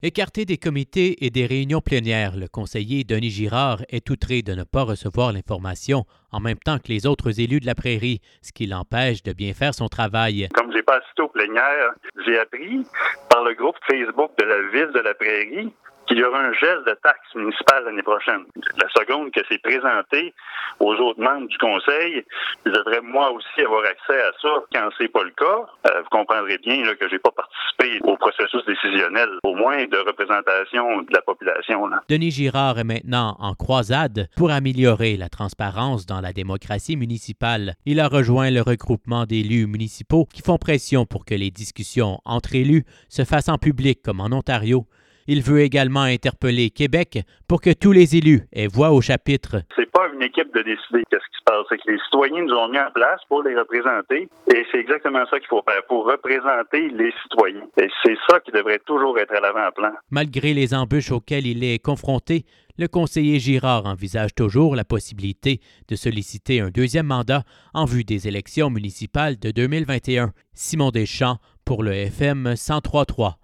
Écarté des comités et des réunions plénières, le conseiller Denis Girard est outré de ne pas recevoir l'information en même temps que les autres élus de la Prairie, ce qui l'empêche de bien faire son travail. Comme j'ai pas assisté aux plénières, j'ai appris par le groupe Facebook de la ville de la Prairie qu'il y aura un gel de taxes municipales l'année prochaine. La seconde que c'est présenté aux autres membres du conseil, je devrais moi aussi avoir accès à ça. Quand c'est pas le cas, vous comprendrez bien là, que j'ai pas participé au processus décisionnel, au moins de représentation de la population. Là. Denis Girard est maintenant en croisade pour améliorer la transparence dans la démocratie municipale. Il a rejoint le regroupement d'élus municipaux qui font pression pour que les discussions entre élus se fassent en public comme en Ontario. Il veut également interpeller Québec pour que tous les élus aient voix au chapitre. C'est pas une équipe de décider qu'est-ce qui se passe. C'est que les citoyens nous ont mis en place pour les représenter. Et c'est exactement ça qu'il faut faire, pour représenter les citoyens. Et c'est ça qui devrait toujours être à l'avant-plan. Malgré les embûches auxquelles il est confronté, le conseiller Girard envisage toujours la possibilité de solliciter un deuxième mandat en vue des élections municipales de 2021. Simon Deschamps pour le FM 103.3.